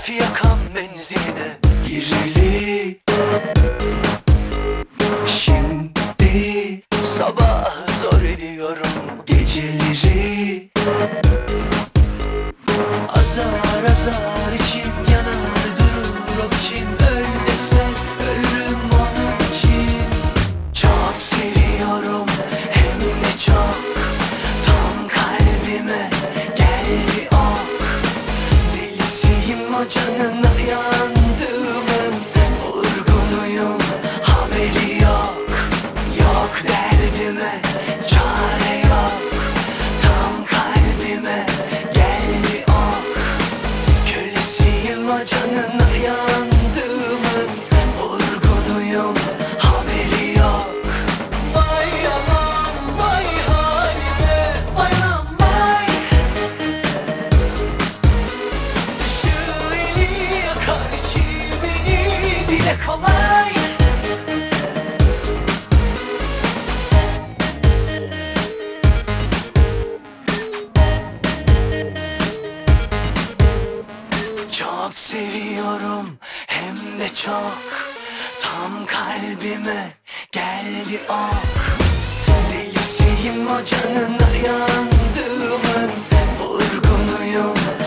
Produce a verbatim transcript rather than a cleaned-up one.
hafif yakan benzine gireli. Şimdi sabah zor ediyorum geceleri. Azar azar içim yanar durur o biçim. Öl desen ölürüm onun için. Çok seviyorum hem de çok. Tam kalbime geldi ok. Delisiyim o canına yandığımın. Vurgunuyum haberi yok. Yok derdime çare yok. Tam kalbime geldi ok. Kölesiyim o canına yandığımın. Vurgunuyum haberi yok. Vay anam vay halime, vay anam vay. Işığı eli yakar içimini, dile kolay. Çok seviyorum hem de çok. Tam kalbime geldi ok. Delisiyim o canına yandığımın. Vurgunuyum